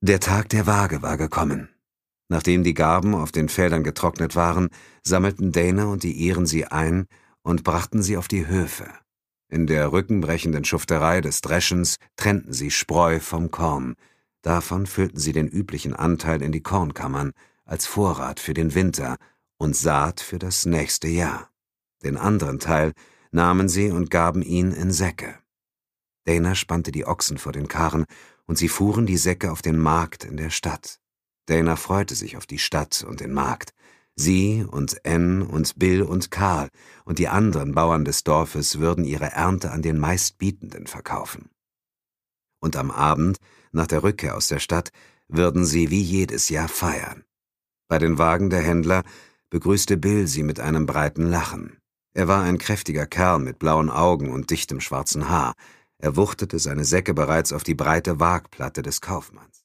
Der Tag der Waage war gekommen. Nachdem die Garben auf den Feldern getrocknet waren, sammelten Dana und die Iren sie ein und brachten sie auf die Höfe. In der rückenbrechenden Schufterei des Dreschens trennten sie Spreu vom Korn. Davon füllten sie den üblichen Anteil in die Kornkammern, als Vorrat für den Winter und Saat für das nächste Jahr. Den anderen Teil nahmen sie und gaben ihn in Säcke. Dana spannte die Ochsen vor den Karren, und sie fuhren die Säcke auf den Markt in der Stadt. Dana freute sich auf die Stadt und den Markt. Sie und Ann und Bill und Karl und die anderen Bauern des Dorfes würden ihre Ernte an den Meistbietenden verkaufen. Und am Abend, nach der Rückkehr aus der Stadt, würden sie wie jedes Jahr feiern. Bei den Wagen der Händler begrüßte Bill sie mit einem breiten Lachen. Er war ein kräftiger Kerl mit blauen Augen und dichtem schwarzen Haar. Er wuchtete seine Säcke bereits auf die breite Waagplatte des Kaufmanns.